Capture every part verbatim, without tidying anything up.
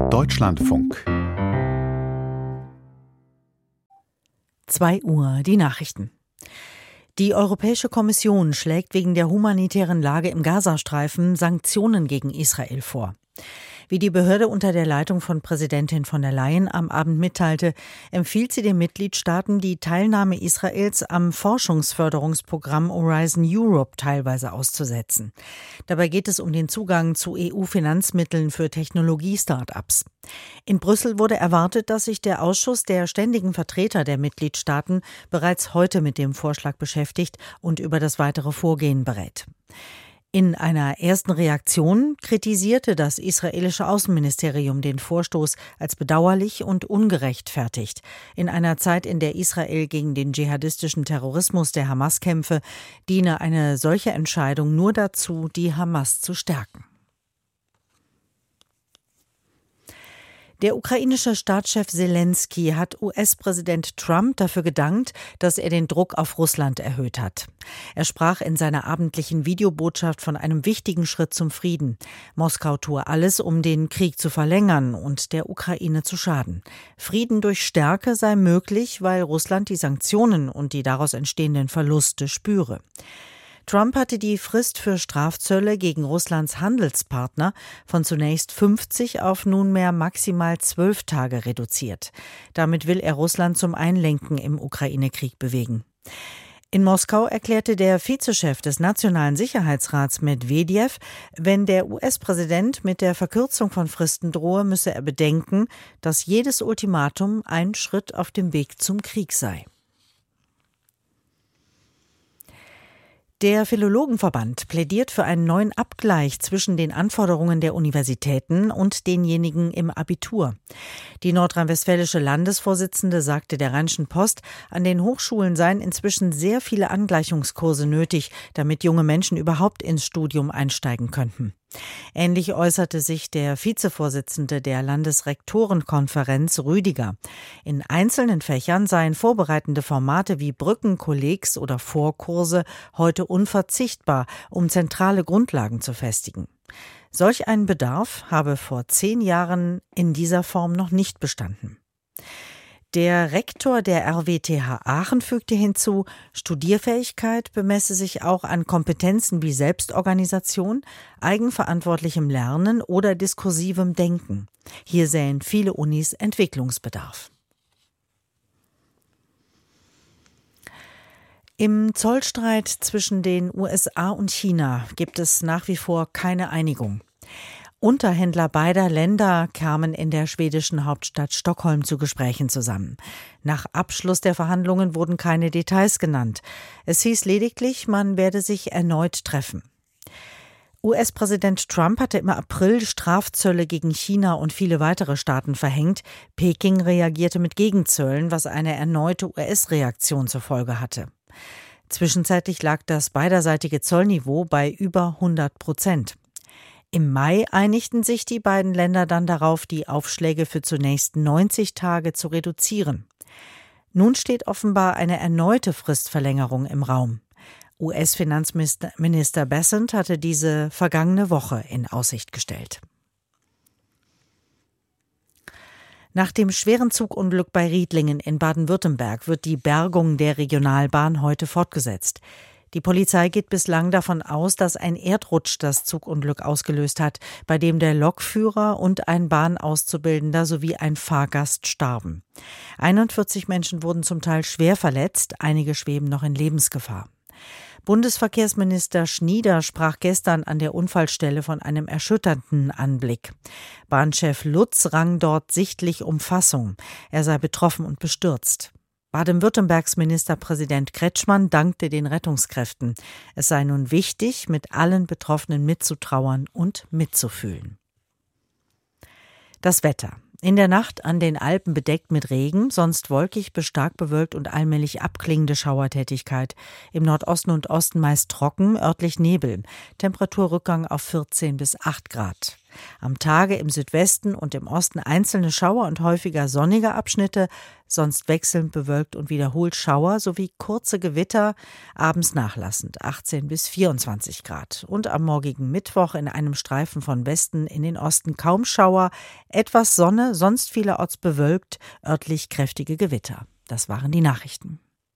Deutschlandfunk. zwei Uhr, die Nachrichten. Die Europäische Kommission schlägt wegen der humanitären Lage im Gazastreifen Sanktionen gegen Israel vor. Wie die Behörde unter der Leitung von Präsidentin von der Leyen am Abend mitteilte, empfiehlt sie den Mitgliedstaaten, die Teilnahme Israels am Forschungsförderungsprogramm Horizon Europe teilweise auszusetzen. Dabei geht es um den Zugang zu E U-Finanzmitteln für Technologie-Start-ups. In Brüssel wurde erwartet, dass sich der Ausschuss der ständigen Vertreter der Mitgliedstaaten bereits heute mit dem Vorschlag beschäftigt und über das weitere Vorgehen berät. In einer ersten Reaktion kritisierte das israelische Außenministerium den Vorstoß als bedauerlich und ungerechtfertigt. In einer Zeit, in der Israel gegen den dschihadistischen Terrorismus der Hamas kämpfe, diene eine solche Entscheidung nur dazu, die Hamas zu stärken. Der ukrainische Staatschef Selenskyj hat U S-Präsident Trump dafür gedankt, dass er den Druck auf Russland erhöht hat. Er sprach in seiner abendlichen Videobotschaft von einem wichtigen Schritt zum Frieden. Moskau tue alles, um den Krieg zu verlängern und der Ukraine zu schaden. Frieden durch Stärke sei möglich, weil Russland die Sanktionen und die daraus entstehenden Verluste spüre. Trump hatte die Frist für Strafzölle gegen Russlands Handelspartner von zunächst fünfzig auf nunmehr maximal zwölf Tage reduziert. Damit will er Russland zum Einlenken im Ukraine-Krieg bewegen. In Moskau erklärte der Vizechef des Nationalen Sicherheitsrats Medwedew, wenn der U S-Präsident mit der Verkürzung von Fristen drohe, müsse er bedenken, dass jedes Ultimatum ein Schritt auf dem Weg zum Krieg sei. Der Philologenverband plädiert für einen neuen Abgleich zwischen den Anforderungen der Universitäten und denjenigen im Abitur. Die nordrhein-westfälische Landesvorsitzende sagte der Rheinischen Post, an den Hochschulen seien inzwischen sehr viele Angleichungskurse nötig, damit junge Menschen überhaupt ins Studium einsteigen könnten. Ähnlich äußerte sich der Vizevorsitzende der Landesrektorenkonferenz Rüdiger. In einzelnen Fächern seien vorbereitende Formate wie Brückenkollegs oder Vorkurse heute unverzichtbar, um zentrale Grundlagen zu festigen. Solch ein Bedarf habe vor zehn Jahren in dieser Form noch nicht bestanden. Der Rektor der R W T H Aachen fügte hinzu, Studierfähigkeit bemesse sich auch an Kompetenzen wie Selbstorganisation, eigenverantwortlichem Lernen oder diskursivem Denken. Hier sähen viele Unis Entwicklungsbedarf. Im Zollstreit zwischen den U S A und China gibt es nach wie vor keine Einigung. Unterhändler beider Länder kamen in der schwedischen Hauptstadt Stockholm zu Gesprächen zusammen. Nach Abschluss der Verhandlungen wurden keine Details genannt. Es hieß lediglich, man werde sich erneut treffen. U S-Präsident Trump hatte im April Strafzölle gegen China und viele weitere Staaten verhängt. Peking reagierte mit Gegenzöllen, was eine erneute U S-Reaktion zur Folge hatte. Zwischenzeitlich lag das beiderseitige Zollniveau bei über hundert Prozent. Im Mai einigten sich die beiden Länder dann darauf, die Aufschläge für zunächst neunzig Tage zu reduzieren. Nun steht offenbar eine erneute Fristverlängerung im Raum. U S-Finanzminister Bessent hatte diese vergangene Woche in Aussicht gestellt. Nach dem schweren Zugunglück bei Riedlingen in Baden-Württemberg wird die Bergung der Regionalbahn heute fortgesetzt. Die Polizei geht bislang davon aus, dass ein Erdrutsch das Zugunglück ausgelöst hat, bei dem der Lokführer und ein Bahnauszubildender sowie ein Fahrgast starben. einundvierzig Menschen wurden zum Teil schwer verletzt, einige schweben noch in Lebensgefahr. Bundesverkehrsminister Schnieder sprach gestern an der Unfallstelle von einem erschütternden Anblick. Bahnchef Lutz rang dort sichtlich um Fassung. Er sei betroffen und bestürzt. Baden-Württembergs Ministerpräsident Kretschmann dankte den Rettungskräften. Es sei nun wichtig, mit allen Betroffenen mitzutrauern und mitzufühlen. Das Wetter. In der Nacht an den Alpen bedeckt mit Regen, sonst wolkig bis stark bewölkt und allmählich abklingende Schauertätigkeit. Im Nordosten und Osten meist trocken, örtlich Nebel. Temperaturrückgang auf vierzehn bis acht Grad. Am Tage im Südwesten und im Osten einzelne Schauer und häufiger sonnige Abschnitte, sonst wechselnd bewölkt und wiederholt Schauer sowie kurze Gewitter, abends nachlassend achtzehn bis vierundzwanzig Grad. Und am morgigen Mittwoch in einem Streifen von Westen in den Osten kaum Schauer, etwas Sonne, sonst vielerorts bewölkt, örtlich kräftige Gewitter. Das waren die Nachrichten.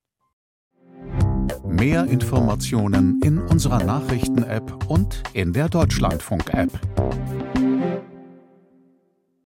Mehr Informationen in unserer Nachrichten-App und in der Deutschlandfunk-App.